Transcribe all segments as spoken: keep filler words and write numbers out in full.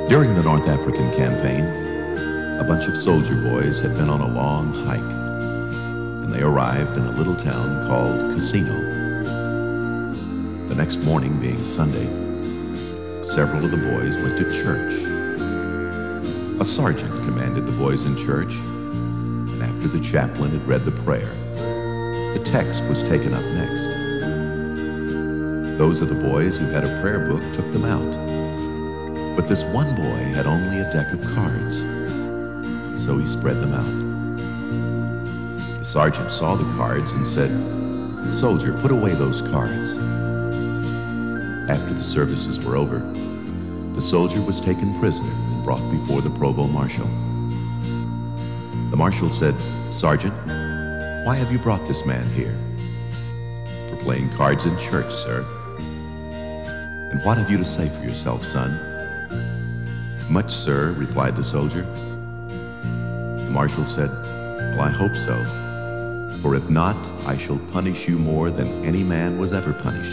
During the North African campaign, a bunch of soldier boys had been on a long hike, and they arrived in a little town called Cassino. The next morning, being Sunday, several of the boys went to church. A sergeant commanded the boys in church, and after the chaplain had read the prayer, the text was taken up next. Those of the boys who had a prayer book took them out, but this one boy had only a deck of cards, so he spread them out. The sergeant saw the cards and said, "Soldier, put away those cards." After the services were over, the soldier was taken prisoner and brought before the provost marshal. The marshal said, "Sergeant, why have you brought this man here?" "For playing cards in church, sir." "And what have you to say for yourself, son?" "Much, sir," replied the soldier. The marshal said, "Well, I hope so, for if not, I shall punish you more than any man was ever punished."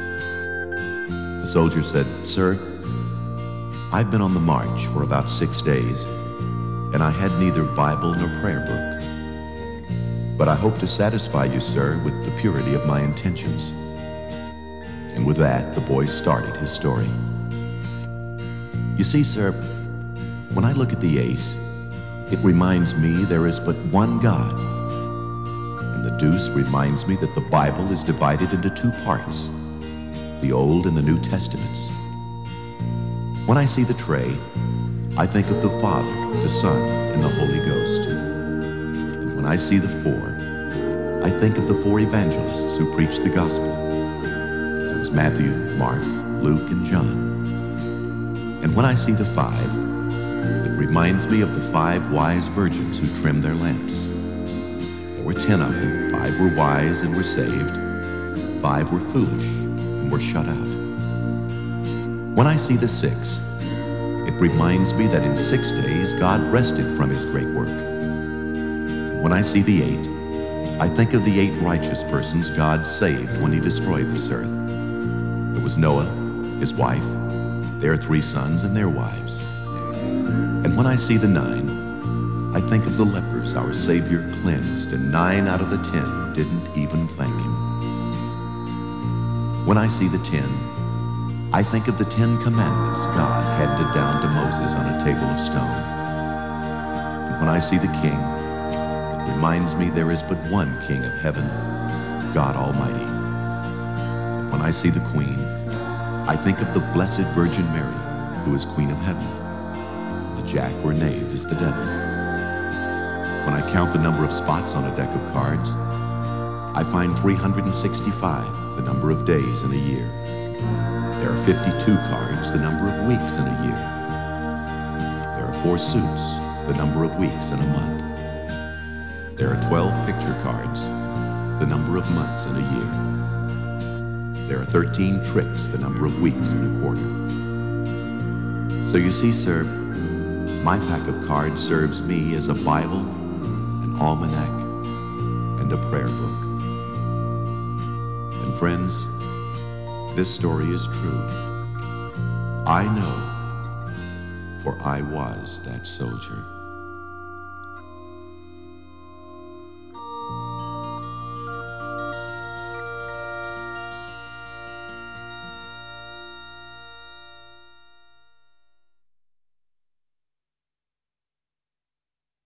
The soldier said, "Sir, I've been on the march for about six days, and I had neither Bible nor prayer book. But I hope to satisfy you, sir, with the purity of my intentions." And with that, the boy started his story. "You see, sir, when I look at the ace, it reminds me there is but one God. And the deuce reminds me that the Bible is divided into two parts, the Old and the New Testaments. When I see the tray, I think of the Father, the Son, and the Holy Ghost. And when I see the four, I think of the four evangelists who preached the gospel. It was Matthew, Mark, Luke, and John. And when I see the five, it reminds me of the five wise virgins who trimmed their lamps. There were ten of them. Five were wise and were saved. Five were foolish and were shut out. When I see the six, it reminds me that in six days God rested from his great work. And when I see the eight, I think of the eight righteous persons God saved when he destroyed this earth. There was Noah, his wife, their three sons and their wives. And when I see the nine, I think of the lepers our Savior cleansed, and nine out of the ten didn't even thank him. When I see the ten, I think of the Ten Commandments God handed down to Moses on a table of stone. And when I see the King, it reminds me there is but one King of heaven, God Almighty. And when I see the Queen, I think of the Blessed Virgin Mary, who is Queen of Heaven. The jack or knave is the devil. When I count the number of spots on a deck of cards, I find three hundred sixty-five, the number of days in a year. There are fifty-two cards, the number of weeks in a year. There are four suits, the number of weeks in a month. There are twelve picture cards, the number of months in a year. There are thirteen tricks, the number of weeks in a quarter. So you see, sir, my pack of cards serves me as a Bible, an almanac, and a prayer book. And friends, this story is true. I know, for I was that soldier.